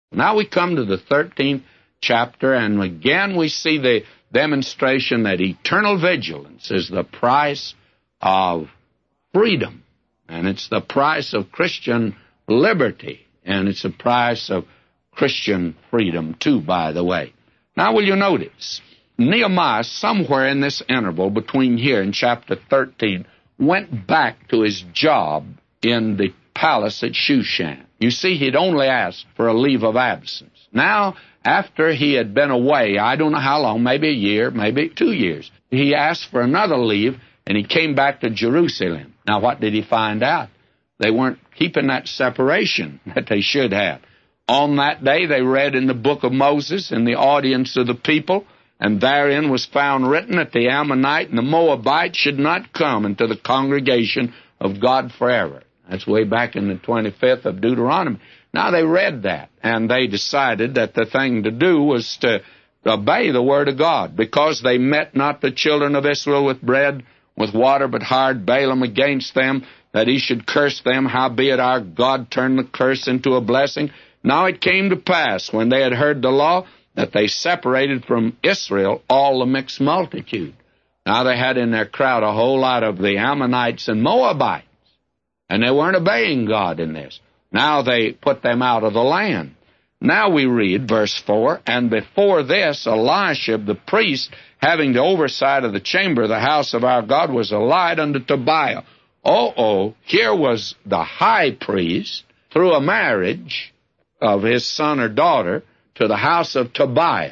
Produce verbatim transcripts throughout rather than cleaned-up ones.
Now we come to the thirteenth chapter, and again we see the demonstration that eternal vigilance is the price of freedom, and it's the price of Christian liberty, and it's the price of Christian freedom, too, by the way. Now, will you notice, Nehemiah, somewhere in this interval between here and chapter thirteen, went back to his job in the palace at Shushan. You see, he'd only asked for a leave of absence. Now, after he had been away, I don't know how long, maybe a year, maybe two years, he asked for another leave, and he came back to Jerusalem. Now, what did he find out? They weren't keeping that separation that they should have. On that day, they read in the book of Moses in the audience of the people, and therein was found written that the Ammonite and the Moabite should not come into the congregation of God forever. That's way back in the twenty-fifth of Deuteronomy. Now, they read that, and they decided that the thing to do was to obey the word of God, because they met not the children of Israel with bread, with water, but hired Balaam against them, that he should curse them. Howbeit our God turned the curse into a blessing. Now it came to pass, when they had heard the law, that they separated from Israel all the mixed multitude. Now they had in their crowd a whole lot of the Ammonites and Moabites, and they weren't obeying God in this. Now they put them out of the land. Now we read, verse four, and before this Eliashib the priest, having the oversight of the chamber of the house of our God, was allied unto Tobiah. Oh, oh, here was the high priest, through a marriage of his son or daughter, to the house of Tobiah.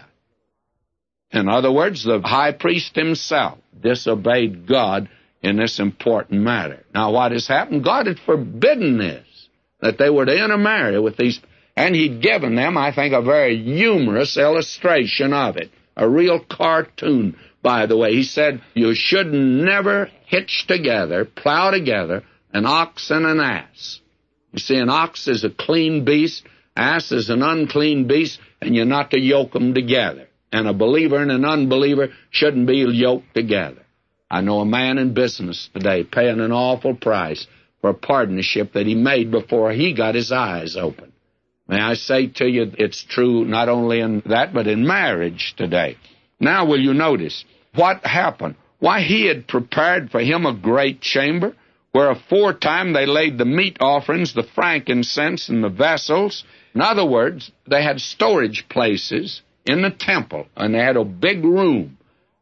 In other words, the high priest himself disobeyed God in this important matter. Now, what has happened? God had forbidden this, that they were to intermarry with these, and he'd given them, I think, a very humorous illustration of it, a real cartoon, by the way. He said, you should never hitch together, plow together, an ox and an ass. You see, an ox is a clean beast, ass is an unclean beast, and you're not to yoke them together. And a believer and an unbeliever shouldn't be yoked together. I know a man in business today paying an awful price for a partnership that he made before he got his eyes open. May I say to you, it's true not only in that, but in marriage today. Now, will you notice what happened? Why, he had prepared for him a great chamber, where aforetime they laid the meat offerings, the frankincense, and the vessels. In other words, they had storage places in the temple, and they had a big room.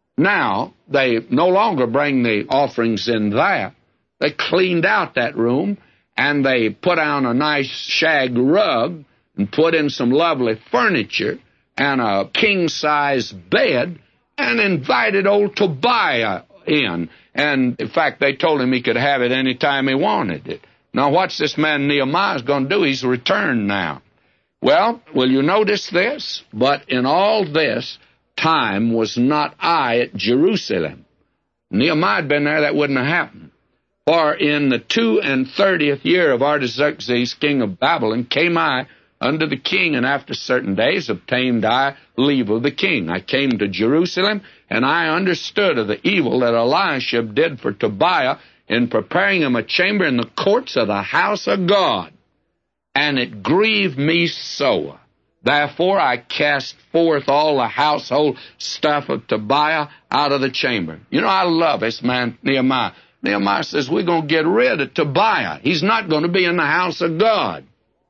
Now, they no longer bring the offerings in there. They cleaned out that room, and they put on a nice shag rug and put in some lovely furniture and a king-size bed and invited old Tobiah in. And, in fact, they told him he could have it any time he wanted it. Now, what's this man Nehemiah going to do? He's returned now. Well, will you notice this? But in all this time was not I at Jerusalem. Nehemiah had been there, that wouldn't have happened. For in the two and thirtieth year of Artaxerxes, king of Babylon, came I unto the king, and after certain days obtained I leave of the king. I came to Jerusalem, and I understood of the evil that Eliashib did for Tobiah in preparing him a chamber in the courts of the house of God. And it grieved me sore. Therefore I cast forth all the household stuff of Tobiah out of the chamber. You know, I love this man, Nehemiah. Nehemiah says, we're going to get rid of Tobiah. He's not going to be in the house of God.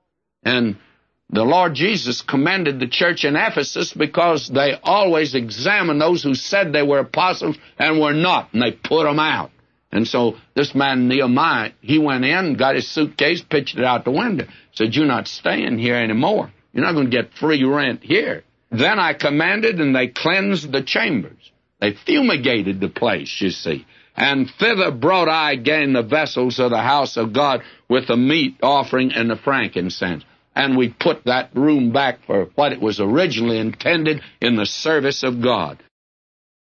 And the Lord Jesus commended the church in Ephesus because they always examined those who said they were apostles and were not, and they put them out. And so this man Nehemiah, he went in, got his suitcase, pitched it out the window, said, you're not staying here anymore. You're not going to get free rent here. Then I commanded, and they cleansed the chambers. They fumigated the place, you see. And thither brought I again the vessels of the house of God with the meat offering and the frankincense. And we put that room back for what it was originally intended, in the service of God.